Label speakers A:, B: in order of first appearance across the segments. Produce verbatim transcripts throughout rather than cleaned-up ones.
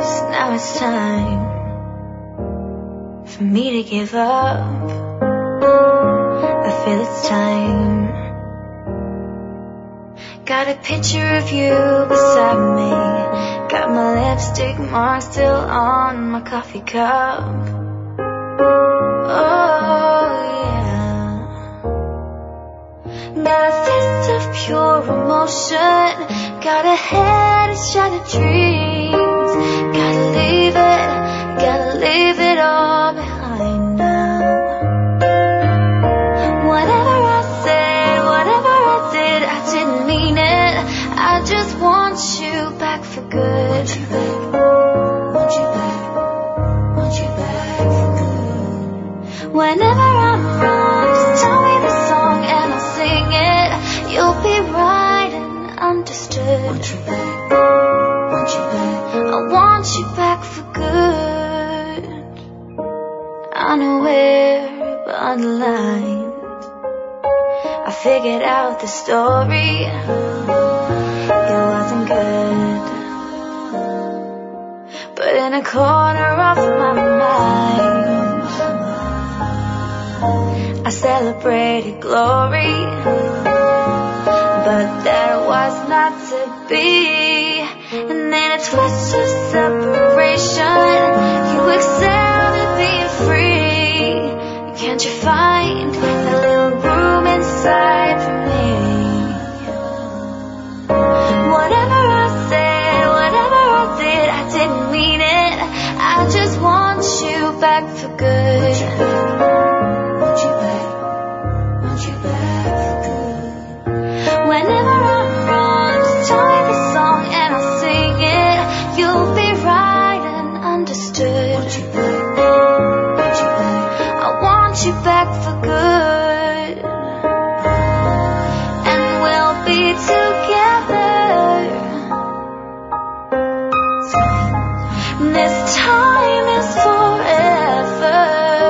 A: guess now it's time for me to give up. I feel it's time. Got a picture of you beside me. Got my lipstick mark still on my coffee cup. Oh yeah. Got a fist of pure emotion. Got a head of shattered dreams. Gotta leave it, gotta leave it all behind now. Whatever I said, whatever I did, I didn't mean it. I just want you back for good. Want you back, want you back, want you back for good. Whenever I'm wrong, just tell me the song and I'll sing it. You'll be right and understood. Want you back, want you back, I want you back for good. Unaware but underlined, I figured out the story. It wasn't good, but in a corner of my mind, I celebrated glory. But that was not to be. And in a twist of separation, you accepted being free. Can't you find a little room inside for me? Whatever I said, whatever I did, I didn't mean it. I just want you back for good. Want you back, want you back for good. Whenever I'm wrong, just tell me the song and I'll sing it. You'll be right and understood. Want you back, want you back, I want you back for good. And we'll be together this time is forever.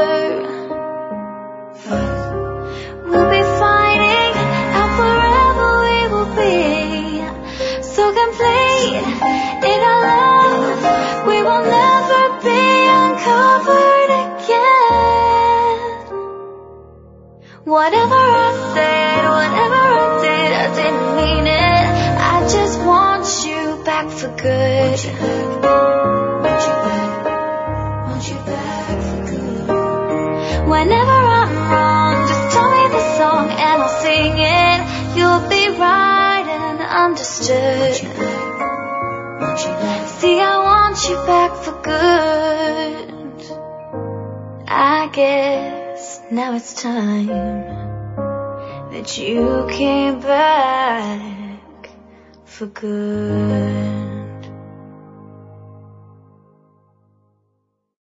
A: We'll be fighting and forever we will be so complete in our love. We will never be uncovered again. Whatever I said, whatever I did, I didn't mean it. I just want you back for good. Want you back, want you back for good. Whenever I'm wrong, just tell me the song and I'll sing it. You'll be right and understood. Want you back, want you back. See, I want you back for good. I guess now it's time that you came back for good.